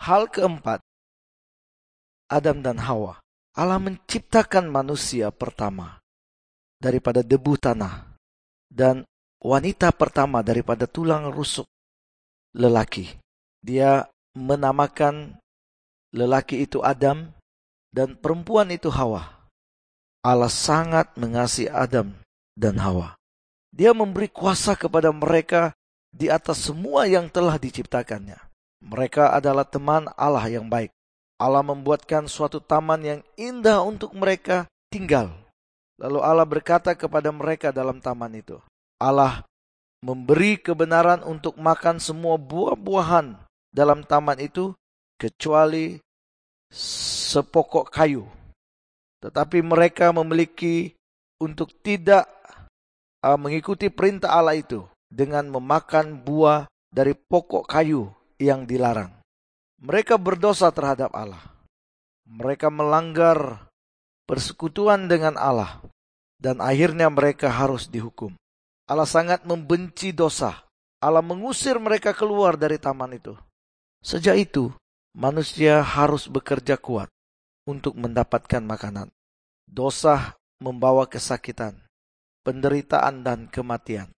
Hal keempat, Adam dan Hawa. Allah menciptakan manusia pertama daripada debu tanah dan wanita pertama daripada tulang rusuk lelaki. Dia menamakan lelaki itu Adam dan perempuan itu Hawa. Allah sangat mengasihi Adam dan Hawa. Dia memberi kuasa kepada mereka di atas semua yang telah diciptakannya. Mereka adalah teman Allah yang baik. Allah membuatkan suatu taman yang indah untuk mereka tinggal. Lalu Allah berkata kepada mereka dalam taman itu, Allah memberi kebenaran untuk makan semua buah-buahan dalam taman itu, kecuali sepokok kayu. Tetapi mereka memiliki untuk tidak mengikuti perintah Allah itu dengan memakan buah dari pokok kayu yang dilarang. Mereka berdosa terhadap Allah. Mereka melanggar persekutuan dengan Allah dan akhirnya mereka harus dihukum. Allah sangat membenci dosa. Allah mengusir mereka keluar dari taman itu. Sejak itu, manusia harus bekerja kuat untuk mendapatkan makanan. Dosa membawa kesakitan, penderitaan dan kematian.